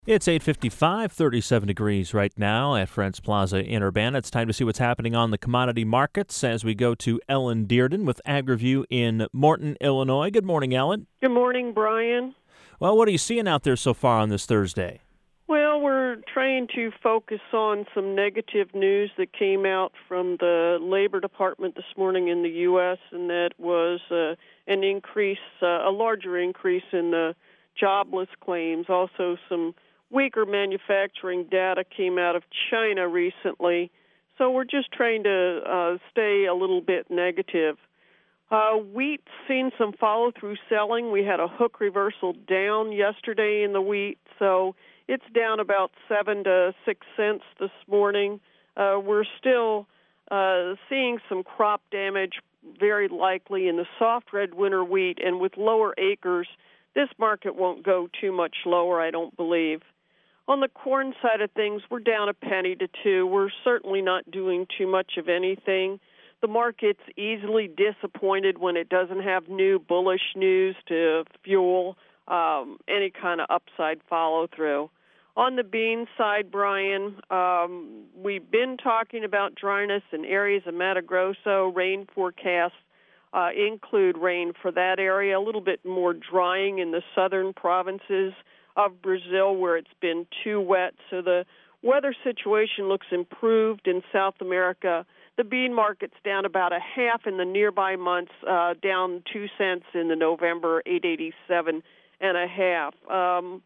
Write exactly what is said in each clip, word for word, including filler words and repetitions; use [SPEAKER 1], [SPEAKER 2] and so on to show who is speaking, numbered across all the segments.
[SPEAKER 1] It's eight fifty-five, thirty-seven degrees right now at Friends Plaza in Urbana. It's time to see what's happening on the commodity markets as we go to Ellen Dearden with AgriView in Morton, Illinois. Good morning, Ellen.
[SPEAKER 2] Good morning, Brian.
[SPEAKER 1] Well, what are you seeing out there so far on this Thursday?
[SPEAKER 2] Well, we're trying to focus on some negative news that came out from the Labor Department this morning in the U S, and that was uh, an increase, uh, a larger increase in the jobless claims. Also, some weaker manufacturing data came out of China recently, so we're just trying to uh, stay a little bit negative. Uh, wheat's seen some follow-through selling. We had a hook reversal down yesterday in the wheat, so it's down about seven to six cents this morning. Uh, we're still uh, seeing some crop damage, very likely in the soft red winter wheat, and with lower acres, this market won't go too much lower, I don't believe. On the corn side of things, we're down a penny to two. We're certainly not doing too much of anything. The market's easily disappointed when it doesn't have new bullish news to fuel um, any kind of upside follow-through. On the bean side, Brian, um, we've been talking about dryness in areas of Mato Grosso. Rain forecasts uh, include rain for that area, a little bit more drying in the southern provinces of Brazil where it's been too wet. So the weather situation looks improved in South America. The bean market's down about a half in the nearby months, uh, down two cents in the November, eight eighty-seven and a half. Um,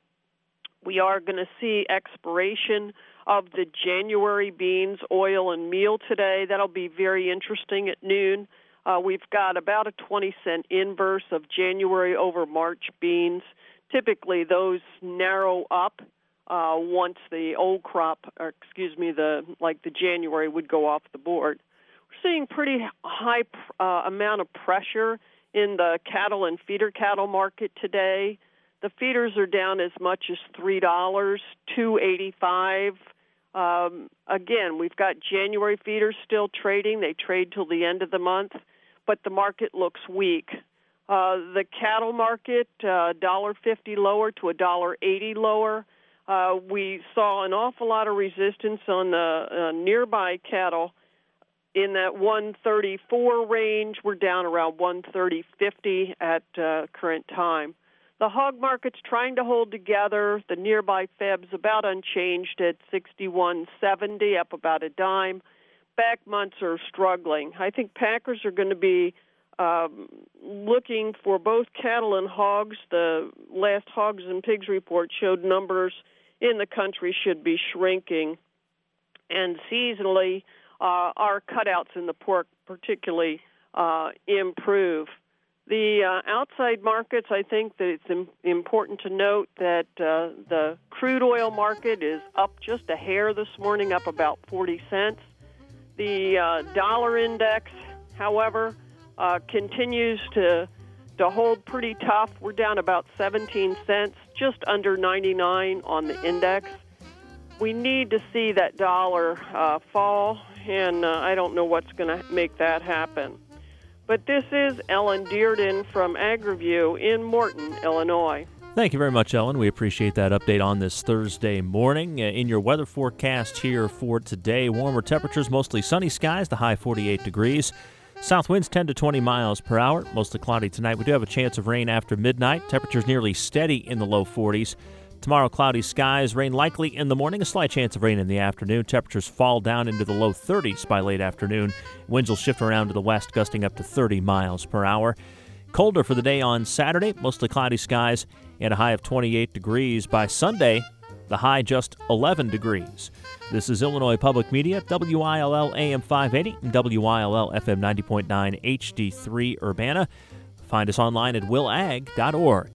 [SPEAKER 2] we are going to see expiration of the January beans, oil, and meal today. That'll be very interesting at noon. Uh, we've got about a twenty cent inverse of January over March beans. Typically, those narrow up uh, once the old crop, or excuse me, the like the January would go off the board. We're seeing pretty high uh, amount of pressure in the cattle and feeder cattle market today. The feeders are down as much as three dollars, two eighty-five. Um, again, we've got January feeders still trading. They trade till the end of the month, but the market looks weak. Uh, the cattle market, uh, one dollar fifty lower to one dollar eighty lower. Uh, we saw an awful lot of resistance on the uh, nearby cattle in that one thirty-four range. We're down around one thirty fifty at uh, current time. The hog market's trying to hold together. The nearby Feb's about unchanged at sixty-one seventy, up about a dime. Back months are struggling. I think packers are going to be um, looking for both cattle and hogs. The last Hogs and Pigs report showed numbers in the country should be shrinking. And seasonally, uh, our cutouts in the pork particularly uh, improve. The uh, outside markets, I think that it's im- important to note that uh, the crude oil market is up just a hair this morning, up about forty cents. The uh, dollar index, however, uh, continues to to hold pretty tough. We're down about seventeen cents, just under ninety-nine on the index. We need to see that dollar uh, fall, and uh, I don't know what's going to make that happen. But this is Ellen Dearden from AgriView in Morton, Illinois.
[SPEAKER 1] Thank you very much, Ellen. We appreciate that update on this Thursday morning. Uh, in your weather forecast here for today, warmer temperatures, mostly sunny skies, the high forty-eight degrees. South winds ten to twenty miles per hour, mostly cloudy tonight. We do have a chance of rain after midnight. Temperatures nearly steady in the low forties. Tomorrow, cloudy skies, rain likely in the morning, a slight chance of rain in the afternoon. Temperatures fall down into the low thirties by late afternoon. Winds will shift around to the west, gusting up to thirty miles per hour. Colder for the day on Saturday, mostly cloudy skies, and a high of twenty-eight degrees. By Sunday, the high just eleven degrees. This is Illinois Public Media, W I L L A M five eighty, and W I L L F M ninety point nine H D three Urbana. Find us online at will ag dot org.